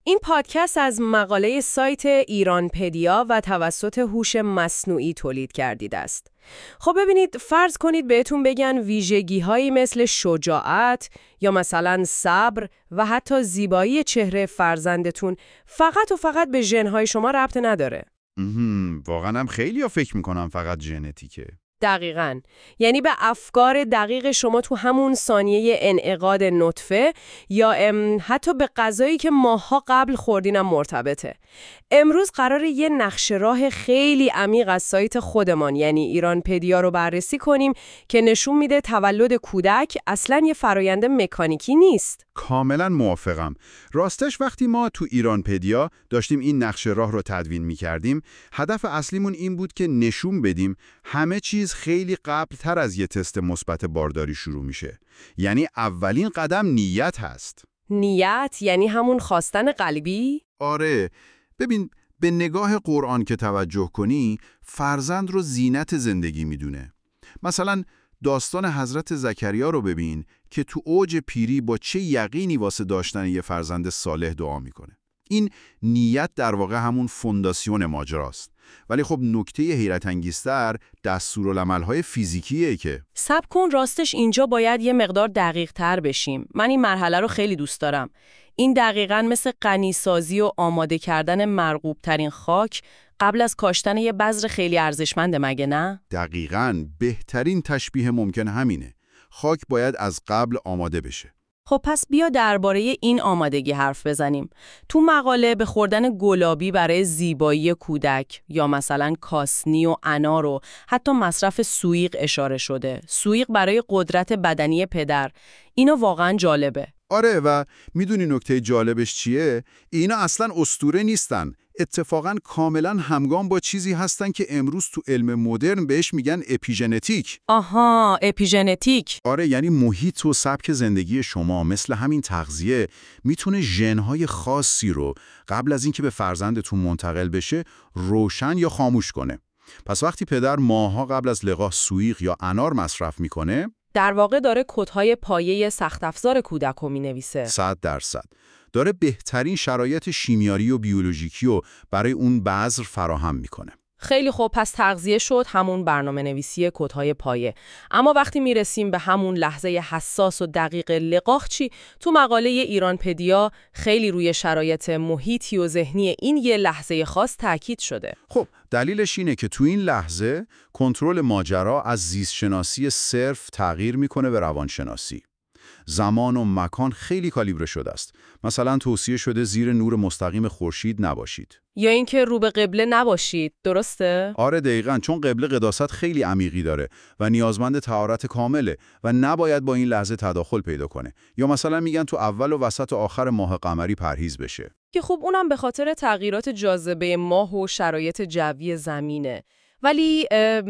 این پادکست از مقاله سایت ایرانپدیا و توسط هوش مصنوعی تولید گردیده است. خب ببینید، فرض کنید بهتون بگن ویژگی‌هایی مثل شجاعت یا مثلا صبر و حتی زیبایی چهره فرزندتون فقط و فقط به ژن‌های شما ربط نداره. واقعا هم خیلی‌ها فکر میکنم فقط ژنتیکه. دقیقاً. یعنی به افکار دقیق شما تو همون ثانیه انعقاد نطفه یا حتی به غذایی که ماه‌ها قبل خوردینم مرتبطه. امروز قراره یه نقشه راه خیلی عمیق از سایت خودمان یعنی ایرانپدیا رو بررسی کنیم که نشون میده تولد کودک اصلاً یه فرایند مکانیکی نیست. کاملا موافقم. راستش وقتی ما تو ایرانپدیا داشتیم این نقشه راه رو تدوین می‌کردیم، هدف اصلیمون این بود که نشون بدیم همه چیز خیلی قبل‌تر از یه تست مثبت بارداری شروع میشه. یعنی اولین قدم نیت هست. نیت یعنی همون خواستن قلبی؟ آره. ببین، به نگاه قرآن که توجه کنی، فرزند رو زینت زندگی میدونه. مثلا داستان حضرت زکریا رو ببین که تو اوج پیری با چه یقینی واسه داشتن یه فرزند صالح دعا میکنه. این نیت در واقع همون فونداسیون ماجراست. ولی خب نکته حیرت انگیزتر دستورالعمل‌های فیزیکیه که صبر کن، راستش اینجا باید یه مقدار دقیق تر بشیم. من این مرحله رو خیلی دوست دارم. این دقیقاً مثل غنیسازی و آماده کردن مرغوب ترین خاک قبل از کاشتن یه بذر خیلی ارزشمند، مگه نه؟ دقیقاً بهترین تشبیه ممکن همینه. خاک باید از قبل آماده بشه. خب پس بیا درباره این آمادگی حرف بزنیم. تو مقاله به خوردن گلابی برای زیبایی کودک یا مثلا کاسنی و انار و حتی مصرف سویق اشاره شده. سویق برای قدرت بدنی پدر. اینو واقعا جالبه. آره، و میدونی نکته جالبش چیه؟ اینا اصلا اسطوره نیستن. اتفاقاً کاملا همگام با چیزی هستن که امروز تو علم مدرن بهش میگن اپیژنتیک. آها، اپیژنتیک. آره، یعنی محیط و سبک زندگی شما مثل همین تغذیه میتونه ژن‌های خاصی رو قبل از اینکه به فرزندتون منتقل بشه روشن یا خاموش کنه. پس وقتی پدر ماه‌ها قبل از لقاح سویق یا انار مصرف میکنه، در واقع داره کدهای پایه سخت افزار کودک رو مینویسه. 100% داره بهترین شرایط شیمیایی و بیولوژیکی رو برای اون بذر فراهم میکنه. خیلی خوب، پس تغذیه شد همون برنامه نویسی کدهای پایه. اما وقتی میرسیم به همون لحظه حساس و دقیق لقاح چی؟ تو مقاله ایرانپدیا خیلی روی شرایط محیطی و ذهنی این یه لحظه خاص تاکید شده. خب دلیلش اینه که تو این لحظه کنترل ماجرا از زیستشناسی صرف تغییر میکنه به روانشناسی. زمان و مکان خیلی کالیبره شده است. مثلا توصیه شده زیر نور مستقیم خورشید نباشید. یا اینکه رو به قبله نباشید، درسته؟ آره دقیقاً، چون قبله قداست خیلی عمیقی داره و نیازمند طهارت کامله و نباید با این لحظه تداخل پیدا کنه. یا مثلا میگن تو اول و وسط و آخر ماه قمری پرهیز بشه. که خب اونم به خاطر تغییرات جاذبه ماه و شرایط جوی زمینه. ولی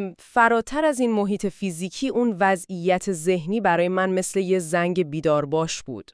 فراتر از این محیط فیزیکی، اون وضعیت ذهنی برای من مثل یه زنگ بیدارباش بود.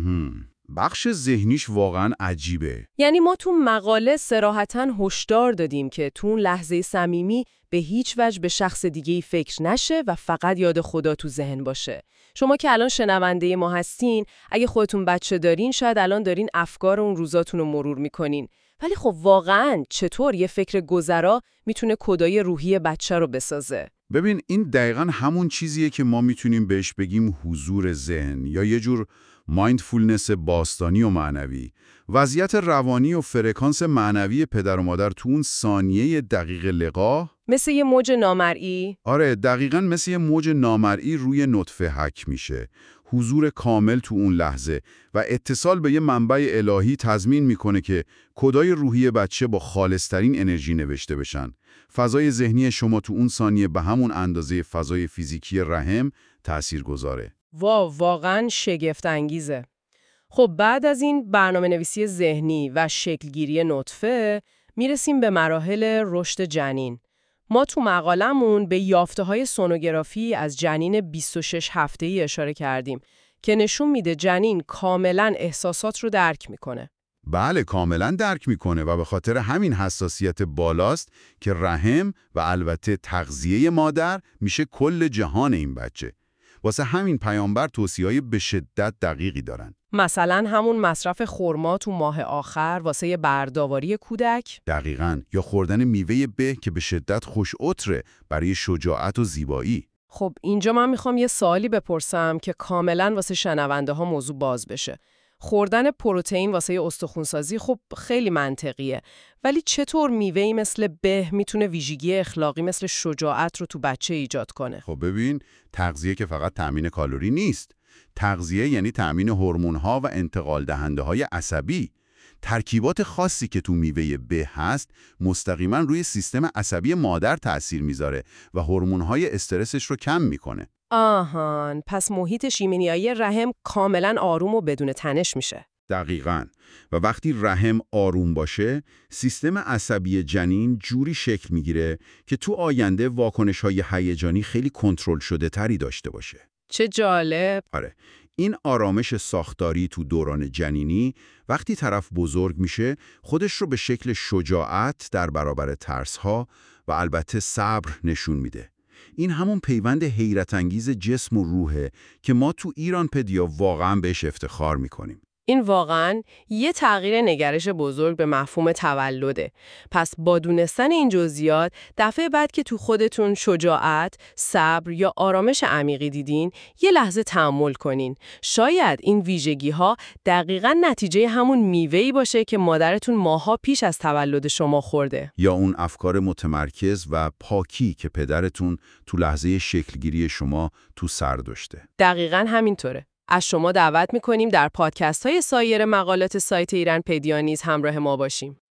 بخش ذهنیش واقعا عجیبه. یعنی ما تو مقاله صراحتاً هشدار دادیم که تو اون لحظه صمیمی به هیچ وجه به شخص دیگه‌ای فکر نشه و فقط یاد خدا تو ذهن باشه. شما که الان شنونده ما هستین، اگه خودتون بچه دارین شاید الان دارین افکار اون روزاتون رو مرور میکنین. ولی خب واقعاً چطور یه فکر گذرا میتونه کدای روحی بچه رو بسازه؟ ببین، این دقیقاً همون چیزیه که ما میتونیم بهش بگیم حضور ذهن یا یه جور مایندفولنس باستانی و معنوی. وضعیت روانی و فرکانس معنوی پدر و مادر تو اون ثانیه دقیق لقاح مثل یه موج نامرئی؟ آره دقیقاً مثل یه موج نامرئی روی نطفه حک میشه. حضور کامل تو اون لحظه و اتصال به یه منبع الهی تضمین میکنه که کدای روحی بچه با خالصترین انرژی نوشته بشن. فضای ذهنی شما تو اون ثانیه به همون اندازه فضای فیزیکی رحم تأثیر گذاره. واقعاً شگفت انگیزه. خب بعد از این برنامه نویسی ذهنی و شکلگیری نطفه میرسیم به مراحل رشد جنین. ما تو مقالمون به یافته‌های سونوگرافی از جنین 26 هفته‌ای اشاره کردیم که نشون میده جنین کاملاً احساسات رو درک میکنه. بله، کاملا درک میکنه و به خاطر همین حساسیت بالاست که رحم و البته تغذیه مادر میشه کل جهان این بچه. واسه همین پیامبر توصیه‌های به شدت دقیقی دارن. مثلا همون مصرف خرما تو ماه آخر واسه برداوری کودک؟ دقیقاً. یا خوردن میوه به که به شدت خوش‌عطره برای شجاعت و زیبایی. خب اینجا من میخوام یه سوالی بپرسم که کاملا واسه شنونده ها موضوع باز بشه. خوردن پروتئین واسه استخوان‌سازی خب خیلی منطقیه، ولی چطور میوه‌ای مثل به میتونه ویژگی اخلاقی مثل شجاعت رو تو بچه ایجاد کنه؟ خب ببین، تغذیه که فقط تأمین کالری نیست. تغذیه یعنی تأمین هورمون‌ها و انتقال دهنده‌های عصبی. ترکیبات خاصی که تو میوه به هست مستقیما روی سیستم عصبی مادر تأثیر میذاره و هورمون‌های استرسش رو کم میکنه. آهان، پس محیط شیمیایی رحم کاملا آروم و بدون تنش میشه. دقیقاً. و وقتی رحم آروم باشه، سیستم عصبی جنین جوری شکل میگیره که تو آینده واکنش‌های هیجانی خیلی کنترل شده تری داشته باشه. چه جالب! آره. این آرامش ساختاری تو دوران جنینی وقتی طرف بزرگ میشه خودش رو به شکل شجاعت در برابر ترس‌ها و البته صبر نشون میده. این همون پیوند حیرت انگیز جسم و روحه که ما تو ایران پدیا واقعا بهش افتخار میکنیم. این واقعاً یه تغییر نگرش بزرگ به مفهوم تولده. پس با دونستن این جزئیات، دفعه بعد که تو خودتون شجاعت، صبر یا آرامش عمیقی دیدین، یه لحظه تأمل کنین. شاید این ویژگی‌ها دقیقاً نتیجه همون میوه‌ای باشه که مادرتون ماها پیش از تولد شما خورده. یا اون افکار متمرکز و پاکی که پدرتون تو لحظه شکلگیری شما تو سر داشته. دقیقاً همینطوره. از شما دعوت می‌کنیم در پادکست‌های سایر مقالات سایت ایران پدیا نیز همراه ما باشیم.